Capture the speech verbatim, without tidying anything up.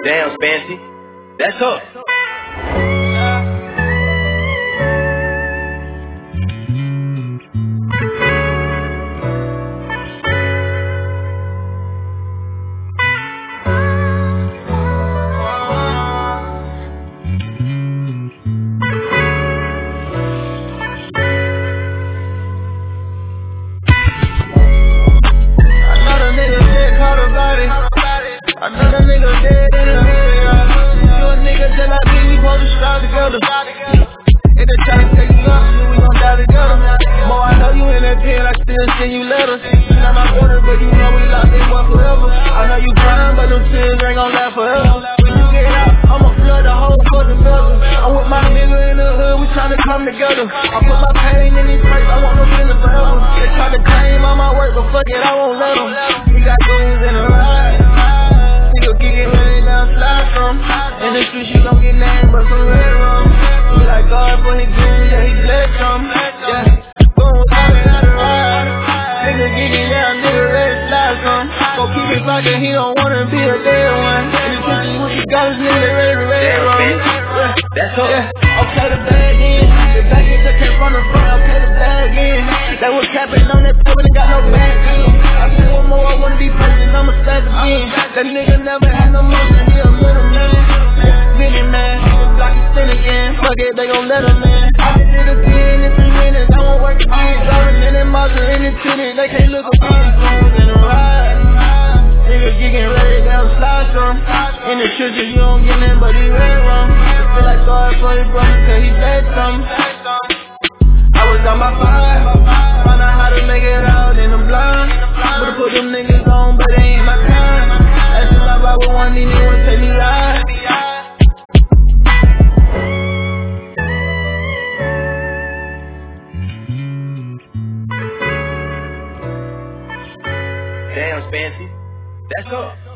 Damn, Fancy. That's up. I know that nigga dead in the hood, yeah. You a nigga just like me, we supposed to strive together. If they try to take you up, then we gon' die together. Boy, I know you in that pen, I still send you letters. You not my order, but you know we locked in one forever. I know you crying, but them tears ain't gon' last forever. When you get out, I'ma flood the whole fucking bezel. I'm with my nigga in the hood, we tryna come together. I put my pain in these plates, I want no feeling forever. They try to claim all my work, but fuck it, I won't let them. We got dudes in the ride. Get ready down slide from. In the streets you gon' get named but some red rum. We like God for his goons, yeah, he bled some. Yeah, boom, coming out the ride. Nigga getting down, nigga ready to slide some. Go keep it rockin', he don't wanna be a dead one. In the streets what you got is nigga ready to red rum. Yeah, that's up. Yeah, okay the bag in. The back end just came from the front, okay the bag in. They was capping on that tip and got no bag in. I said one more, I wanna be president, I'ma stab again. That nigga never had no motion, he a little man. Minute man, block his sin again. Fuck it, they gon' let him in. I did it again in three minutes, I won't work again. Driving in that Mazda in the titty, they can't look again. Phones in the ride. Nigga getting ready down the slide some. In the churches you don't get in, but he red wrong. I feel like God for his brother, cause he bled some. I was on my five, found out how to make it out in the blind. Would've put them niggas on, but they ain't my kind. That's just like I would want these niggas to take me live. Damn, Fancy. That's up.